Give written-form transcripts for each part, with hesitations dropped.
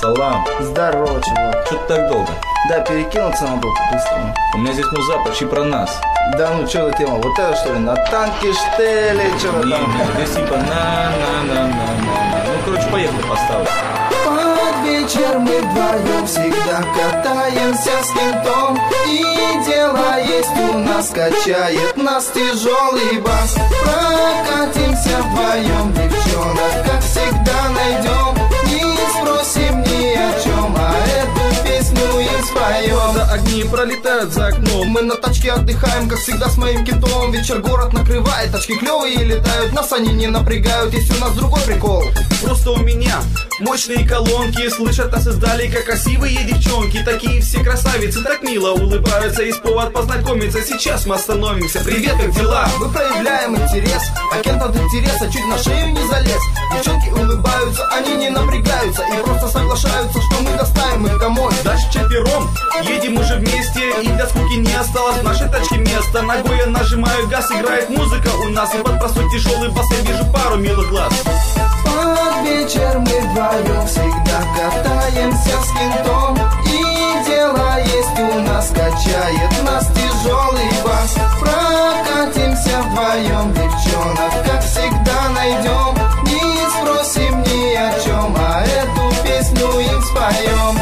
Салам. Здорово, чувак. Что ты так долго? Да, перекинуться надо по-быстрому. У меня здесь муза почти про нас. Да ну, что за тема? Вот это что ли? На танке штели, что-то там? Здесь типа на. Ну, короче, поехали поставить. Под вечер мы вдвоем всегда катаемся с кентом. И дело есть у нас, качает нас тяжелый бас. Прокатимся вдвоем, девчонок, как всегда найдем. Не спросим ни о чем, а эту песню им споем. За огни пролетают за окном. Мы на тачке отдыхаем, как всегда с моим кентом. Вечер город накрывает, тачки клевые летают. Нас они не напрягают, есть у нас другой прикол. Просто у меня мощные колонки, слышат нас издали, как красивые девчонки. Такие все красавицы, так мило улыбаются. Есть повод познакомиться, сейчас мы остановимся. Привет, как дела? Мы проявляем интерес, а кент от интереса чуть на шею не залез. Девчонки улыбаются, они не напрягаются и просто соглашаются, что мы доставим их домой. Дальше четвером едем уже вместе, и для скуки не осталось в нашей тачке места. Ногой я нажимаю газ, играет музыка у нас, и под простой тяжелый бас я вижу пару милых глаз. Под вечер мы вдвоем всегда катаемся с кентом. И дело есть у нас, качает нас тяжелый бас. Прокатимся вдвоем, девчонок, как всегда найдем. Не спросим ни о чем, а эту песню им споем.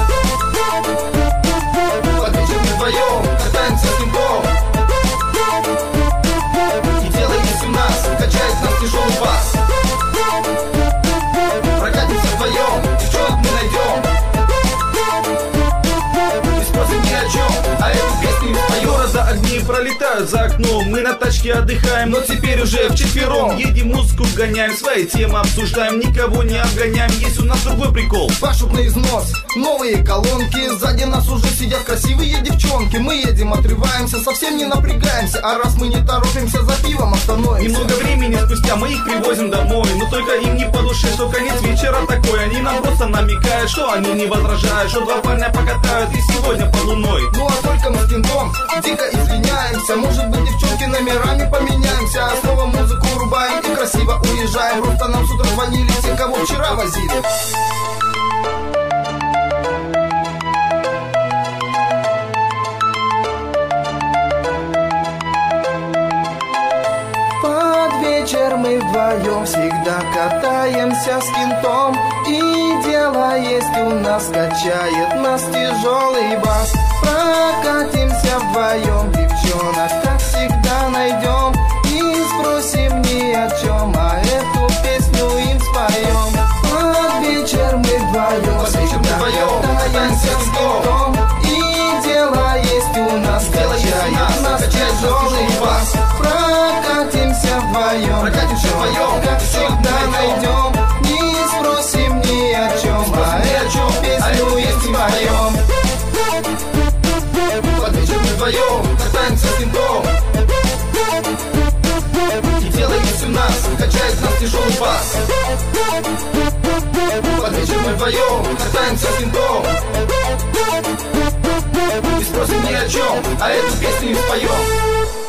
Под вечер мы вдвоем катаемся с кентом. И дело есть у нас, качает нас тяжелый бас. Прокатимся вдвоем, девчонок мы найдем. Не спросим ни о чем, а эту песню им споем. Города огни пролетают за окном. Мы на тачке отдыхаем, но теперь уже вчетвером. Едем, музыку гоняем, свои темы обсуждаем, никого не обгоняем, есть у нас другой прикол. Пашут на износ, новые колонки. Сзади нас уже сидят красивые девчонки. Мы едем, отрываемся, совсем не напрягаемся. А раз мы не торопимся, за пивом остановимся. Немного времени спустя мы их привозим домой. Но только им не по душе, что конец вечера такой. Они нам просто намекают, что они не возражают, что два парня покатают и сегодня под луной. Ну а только мы с кентом дико извиняемся. Может быть, девчонки номерами поменяемся, а снова музыку рубаем и красиво уезжаем. Просто нам с утра звонили те, кого вчера возили. Под вечер мы вдвоем всегда катаемся с кентом. И дело есть у нас, качает нас тяжелый бас. Прокатимся вдвоем, девчонок, как всегда найдем. Не спросим ни о чем, а эту песню им споем. Под вечер мы вдвоем всегда катаемся с кентом. И дело есть у нас, качает нас тяжелый бас. Прокатимся вдвоем, как всегда найдем. Не спросим ни о чем, а эту песню им споем. Под вечер мы вдвоем катаемся с кентом. И дело есть у нас, качает нас тяжелый бас. Под вечер мы вдвоем катаемся с кентом. Не спросим ни о чем, а эту песню не споем.